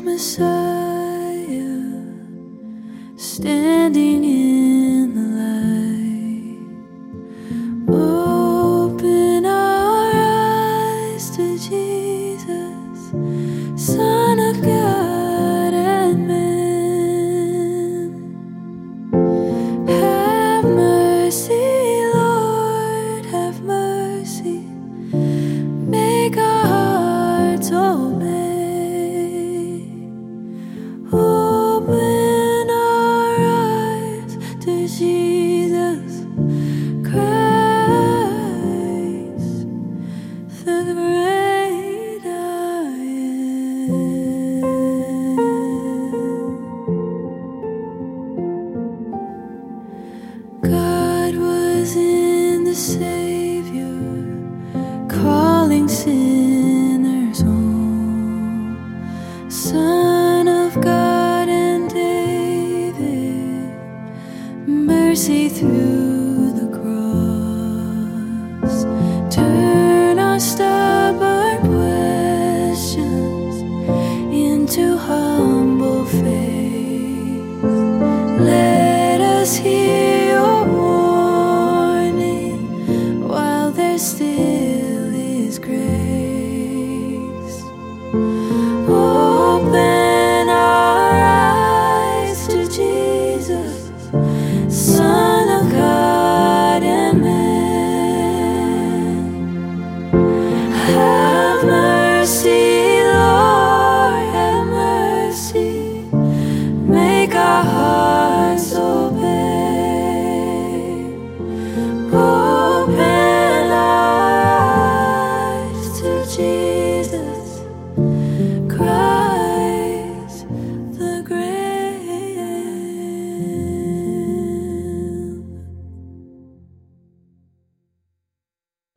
Messiah, standing in the light. Open our eyes to Jesus, Son of God and man. Have mercy, Lord, have mercy. Make our hearts obey. Open our eyes to Jesus Christ, the great I am. God was in the Savior, calling sinners home. Son of God and David, mercy through